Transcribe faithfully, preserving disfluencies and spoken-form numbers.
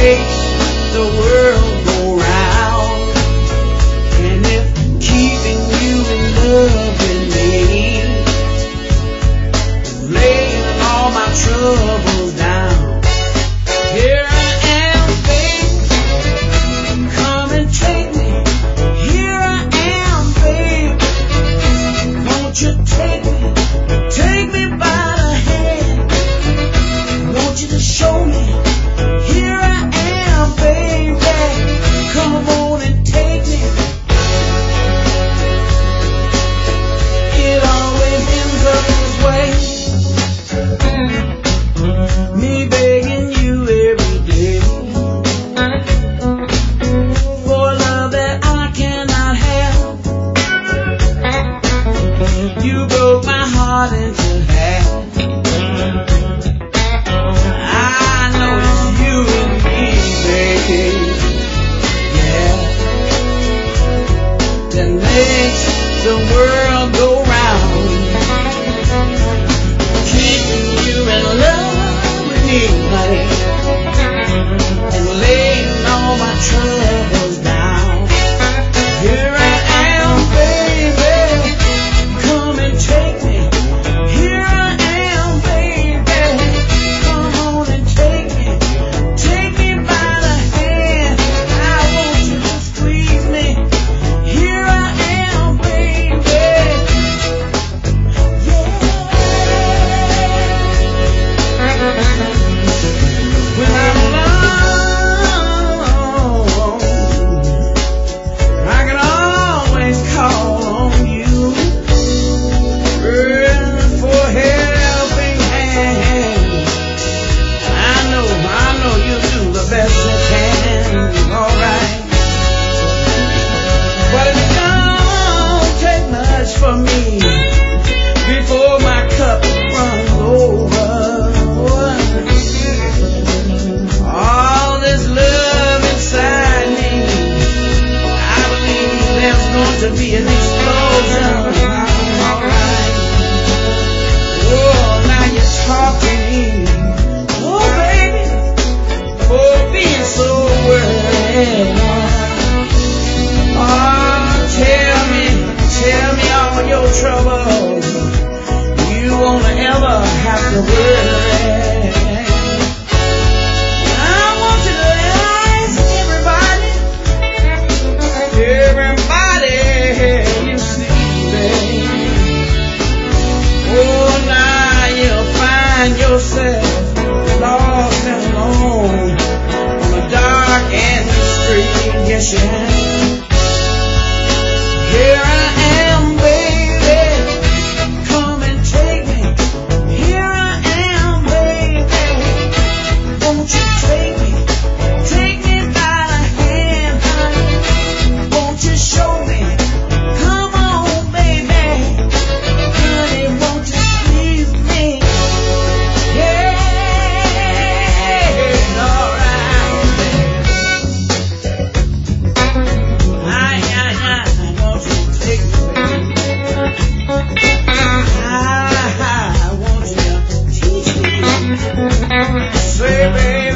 makes the world go round. And if keeping you in love with me, laying all my troubles down, here I am, babe, come and take me. Here I am, babe, won't you take me, take me by the hand, want you to show me. Here I am, baby, come on and take me. It always ends up this way, me begging you every day for love that I cannot have. You broke my heart into half. I know it's you and me, baby, yeah, that makes the world go round. Keeping you in love with me, honey, and laying all my troubles down. Here I am, baby, come and take me. Here I am, baby, come on and take me. Take me by the hand, I want you to squeeze me. Here I am, baby, yeah. When I'm alone, I can always call on you, girl, for a helping hand. I know, I know you'll do the best you can, alright. But it don't take much for me before my cup runs over. All this love inside me, I believe there's going to be an explosion. Alright. Oh, now you're talking. Oh, baby, for being so worried. Oh, tell me, tell me all your troubles. You won't ever have to worry. I want you to ask everybody, everybody you see, babe. Oh, now you'll find yourself lost and alone on a dark end street. Yes, you have. Here I am, baby, come and take me. Here I am, baby, won't you take me? Take me by the hand, honey, won't you show me? Come on, baby, honey, won't you squeeze me? Yeah, alright, baby. I, I, I, won't you take me, baby? I, I want you to teach me. Say, baby.